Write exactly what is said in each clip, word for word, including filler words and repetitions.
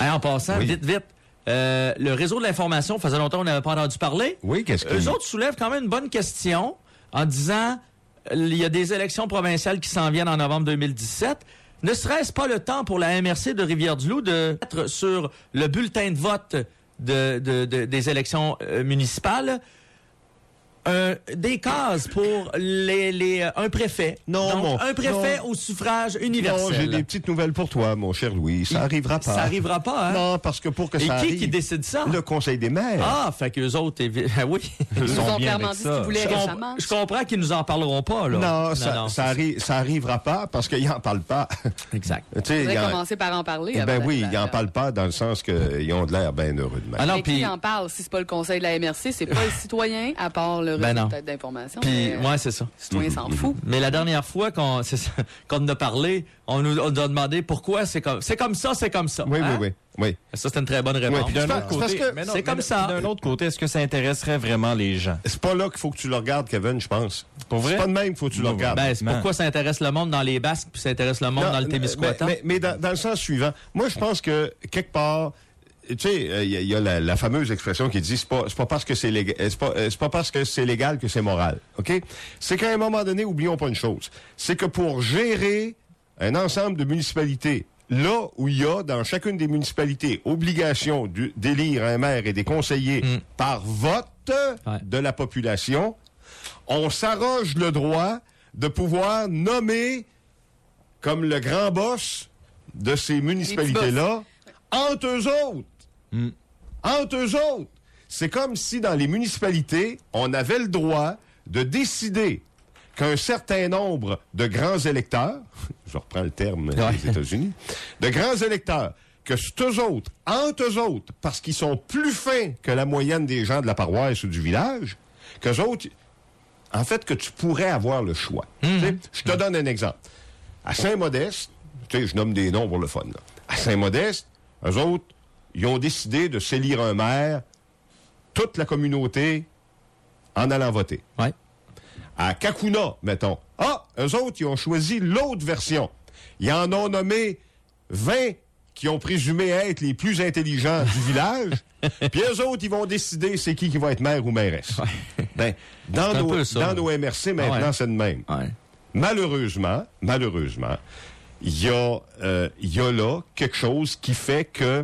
Hey, en passant, Oui. vite, vite, euh, le réseau de l'information, faisait longtemps qu'on n'avait pas entendu parler. Oui, qu'est-ce que... Eux autres soulèvent quand même une bonne question en disant il y a des élections provinciales qui s'en viennent en novembre deux mille dix-sept. Ne serait-ce pas le temps pour la M R C de Rivière-du-Loup de mettre sur le bulletin de vote de, de, de, des élections euh, municipales un, des cases pour les, les, un préfet. Non, Donc, mon- un préfet non. au suffrage Non, universel. j'ai des petites nouvelles pour toi, mon cher Louis. Ça Il- arrivera pas. Ça arrivera pas, hein? Non, parce que pour que Et ça qui arrive... qui décide ça? Le Conseil des maires. Ah, fait qu'eux autres, évi- ah oui. Ils nous sont ont bien clairement avec dit ça. ce qu'ils voulaient Je, comp- récemment. je comprends qu'ils nous en parleront pas, là. Non, ça, non, ça, c'est arri- ça arrivera pas parce qu'ils n'en parlent pas. Exact. Tu sais, Il faudrait ils en- commencer par en parler. Eh avant ben oui, d'arriver ils à- n'en parlent pas dans le sens qu'ils ont de l'air bien heureux de même. Ah non, Mais puis qui en parle si c'est pas le conseil de la M R C, c'est pas les citoyens, à part le Ben réseau non. peut-être d'information. puis mais, euh, ouais, c'est ça. Les citoyens s'en foutent. Mais la dernière fois qu'on c'est ça, qu'on en a parlé, on nous, on nous a demandé pourquoi c'est comme c'est comme ça, c'est comme ça. Oui, hein? oui, oui, oui. Ça c'est une très bonne réponse. Ouais, puis D'un C'est autre pas- côté, c'est parce que mais non, c'est mais comme d- ça. D'un autre côté, est-ce que ça intéresserait vraiment les gens? C'est pas là qu'il faut que tu le regardes, Kevin, je pense. Pour vrai? C'est pas de même qu'il faut que tu le Non, regardes. Ben, c'est Man. pourquoi ça intéresse le monde dans les Basques puis ça intéresse le monde Non, dans le mais- Témiscouata. Mais, mais dans, dans le sens suivant, moi, je pense que, quelque part, tu sais, il y, a- y a la, la fameuse expression qui dit c'est pas c'est pas parce que c'est légal, c'est pas euh, c'est pas parce que c'est légal que c'est moral. OK? C'est qu'à un moment donné, oublions pas une chose, c'est que pour gérer un ensemble de municipalités, là où il y a dans chacune des municipalités obligation du- d'élire un maire et des conseillers Mm. par vote Ouais. de la population, on s'arroge le droit de pouvoir nommer comme le grand boss de ces municipalités-là entre eux autres. Mm. Entre eux autres. C'est comme si dans les municipalités, on avait le droit de décider qu'un certain nombre de grands électeurs, je reprends le terme Ouais. des États-Unis, de grands électeurs, que c'est eux autres, entre eux autres, parce qu'ils sont plus fins que la moyenne des gens de la paroisse ou du village, qu'eux autres, en fait, que tu pourrais avoir le choix. Tu sais, je te donne un exemple. À Saint-Modeste, tu sais, je nomme des noms pour le fun, là. À Saint-Modeste, eux autres, ils ont décidé de s'élire un maire, toute la communauté, en allant voter. Ouais. À Kakuna, mettons. Ah, eux autres, ils ont choisi l'autre version. Ils en ont nommé vingt qui ont présumé être les plus intelligents du village. Puis eux autres, ils vont décider c'est qui qui va être maire ou mairesse. Ben, dans C'est un nos, peu ça. dans nos M R C, maintenant, Ah ouais. c'est de même. Ouais. Malheureusement, malheureusement, il y a, euh, il y a là quelque chose qui fait que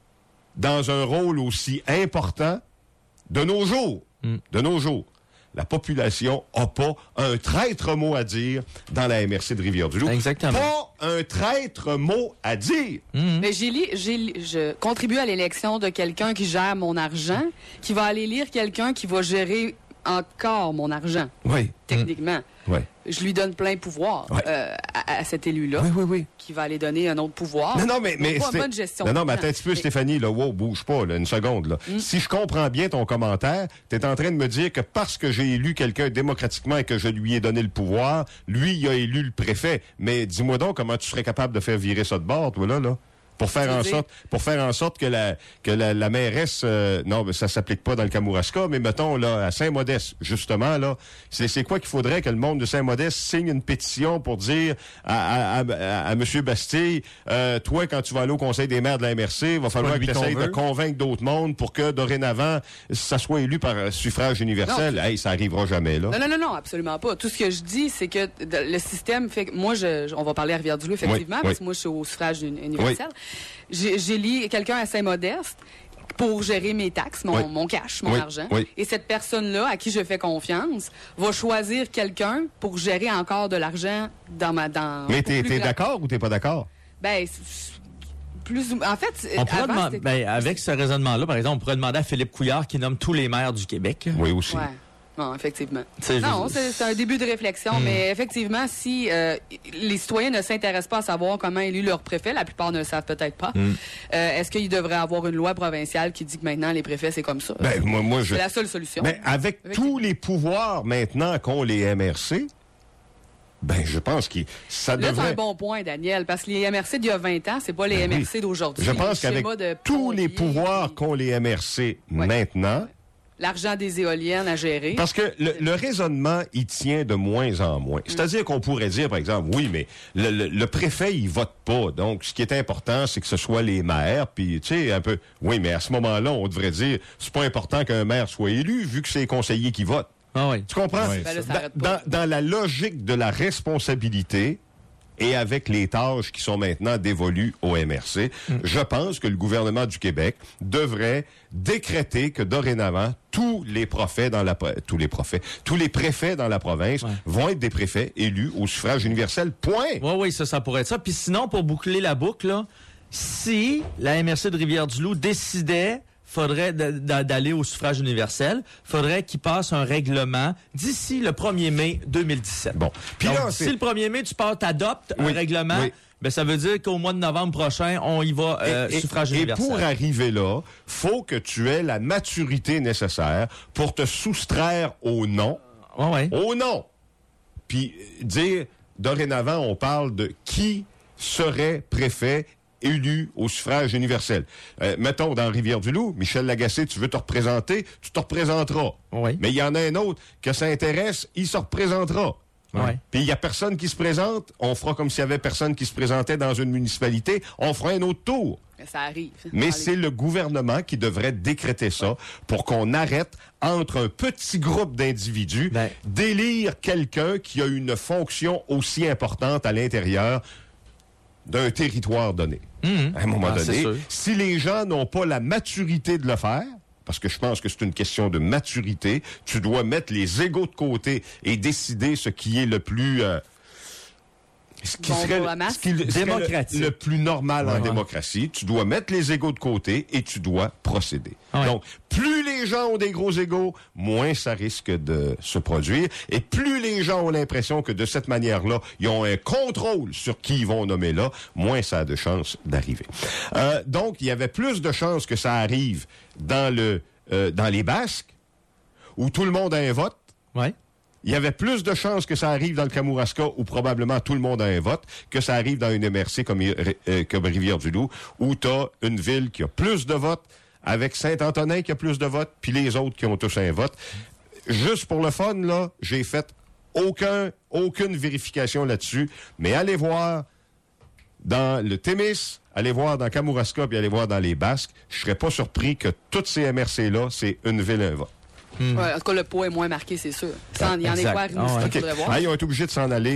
dans un rôle aussi important, de nos jours, Mm. de nos jours, la population n'a pas un traître mot à dire dans la M R C de Rivière-du-Loup. Exactement. Pas un traître mot à dire. Mais j'ai li- j'ai li- je contribue à l'élection de quelqu'un qui gère mon argent, qui va aller lire quelqu'un qui va gérer encore mon argent, Oui. techniquement. Oui. Je lui donne plein pouvoir Ouais. euh, à, à cet élu-là, Oui, oui, oui. qui va aller donner un autre pouvoir. Non, non, mais, mais Donc, pas c'est- une bonne gestion. Non, non, de mais temps. attends un petit peu, Mais- Stéphanie, là, wow, bouge pas, là, une seconde, là. Si je comprends bien ton commentaire, t'es en train de me dire que parce que j'ai élu quelqu'un démocratiquement et que je lui ai donné le pouvoir, lui, il a élu le préfet. Mais dis-moi donc comment tu serais capable de faire virer ça de bord, toi, là, là? Pour faire en C'est-à-dire? sorte, pour faire en sorte que la, que la, la mairesse, euh, non, mais ça s'applique pas dans le Kamouraska, mais mettons, là, à Saint-Modeste, justement, là, c'est, c'est quoi qu'il faudrait que le monde de Saint-Modeste signe une pétition pour dire à, à, à, à, à M. Bastille, euh, toi, quand tu vas aller au Conseil des maires de la M R C, il va falloir que lui tu qu'on essayes de veut. convaincre d'autres mondes pour que, dorénavant, ça soit élu par euh, suffrage universel. Non. Hey, ça arrivera jamais, là. Non, non, non, non, absolument pas. Tout ce que je dis, c'est que de- le système fait que moi, je, je- on va parler à Rivière-du-Loup, effectivement, Oui, parce oui. que moi, je suis au suffrage uni- universel. J'ai, j'ai lié quelqu'un à Saint-Modeste pour gérer mes taxes, mon, Oui. mon cash, mon Oui, argent. oui. Et cette personne-là, à qui je fais confiance, va choisir quelqu'un pour gérer encore de l'argent dans ma... Dans, Mais pour t'es, plus t'es grand- d'accord ou t'es pas d'accord? Ben, c'est- plus ou- en fait, On pourrait avant, demander, c'était- ben, avec ce raisonnement-là, par exemple, on pourrait demander à Philippe Couillard qui nomme tous les maires du Québec. Oui, aussi. Ouais. Non, effectivement. C'est Non, juste- c'est c'est un début de réflexion, mais effectivement, si euh, les citoyens ne s'intéressent pas à savoir comment élu leur préfet, la plupart ne le savent peut-être pas, euh, est-ce qu'il devrait avoir une loi provinciale qui dit que maintenant les préfets, c'est comme ça? Ben, moi, moi, je... C'est la seule solution. Mais avec Avec- tous les pouvoirs maintenant qu'ont les M R C, ben, je pense que ça Là, c'est devrait... un bon point, Daniel, parce que les M R C d'il y a vingt ans, c'est pas les Ben M R C oui. d'aujourd'hui. Je pense Le qu'avec schéma de tous les pompier, pouvoirs puis- qu'ont les M R C Ouais. maintenant, l'argent des éoliennes à gérer. Parce que le, le raisonnement, il tient de moins en moins. C'est-à-dire qu'on pourrait dire, par exemple, oui, mais le, le, le préfet, il vote pas. Donc, ce qui est important, c'est que ce soit les maires. Puis, tu sais, un peu, oui, mais à ce moment-là, on devrait dire, c'est pas important qu'un maire soit élu, vu que c'est les conseillers qui votent. Ah oui. Tu comprends? Oui. Ben là, ça dans, arrête pas. dans, dans la logique de la responsabilité, et avec les tâches qui sont maintenant dévolues au M R C, mm. je pense que le gouvernement du Québec devrait décréter que dorénavant, tous les préfets dans la tous les préfets, tous les préfets dans la province ouais. vont être des préfets élus au suffrage universel. Point. Oui, oui, ça, ça pourrait être ça. Puis sinon, pour boucler la boucle, là, si la M R C de Rivière-du-Loup décidait faudrait d'aller au suffrage universel, faudrait qu'il passe un règlement d'ici le premier mai deux mille dix-sept. Bon. Puis là, si le premier mai, tu passes, t'adoptes oui, un règlement, oui. ben ça veut dire qu'au mois de novembre prochain, on y va euh, et, suffrage et, universel. Et pour arriver là, faut que tu aies la maturité nécessaire pour te soustraire au non. Ouais, ouais. Au non. Puis dire, dorénavant, on parle de qui serait préfet élu au suffrage universel. Euh, mettons, dans Rivière-du-Loup, Michel Lagacé, tu veux te représenter, tu te représenteras. Oui. Mais il y en a un autre que ça intéresse, il se représentera. Oui. Puis il y a personne qui se présente, on fera comme s'il y avait personne qui se présentait dans une municipalité, on fera un autre tour. Mais ça arrive. Mais c'est le gouvernement qui devrait décréter ça pour qu'on arrête, entre un petit groupe d'individus, ben. d'élire quelqu'un qui a une fonction aussi importante à l'intérieur d'un territoire donné. Mmh. À un moment ah, donné, si les gens n'ont pas la maturité de le faire, parce que je pense que c'est une question de maturité, tu dois mettre les égos de côté et décider ce qui est le plus... Euh, ce qui bon serait, le, ce qui démocratique. serait le, le plus normal ouais, en ouais. démocratie. Tu dois mettre les égos de côté et tu dois procéder. Ouais. Donc, plus les gens ont des gros égos, moins ça risque de se produire. Et plus les gens ont l'impression que de cette manière-là, ils ont un contrôle sur qui ils vont nommer là, moins ça a de chances d'arriver. Euh, donc, il y avait plus de chances que ça arrive dans le euh, dans les Basques, où tout le monde a un vote. Ouais. Il y avait plus de chances que ça arrive dans le Kamouraska, où probablement tout le monde a un vote, que ça arrive dans une M R C comme, euh, comme Rivière-du-Loup, où tu as une ville qui a plus de votes, avec Saint-Antonin qui a plus de votes, puis les autres qui ont tous un vote. Juste pour le fun, là, j'ai fait aucun, aucune vérification là-dessus, mais allez voir dans le Témis, allez voir dans Kamouraska, puis allez voir dans les Basques. Je serais pas surpris que toutes ces M R C-là, c'est une ville, un vote. Mmh. Ouais, en tout cas, le poids est moins marqué, c'est sûr. Il y en a quoi à Rimouski, ah, ouais. il faudrait voir. Ah, ils ont été obligés de s'en aller.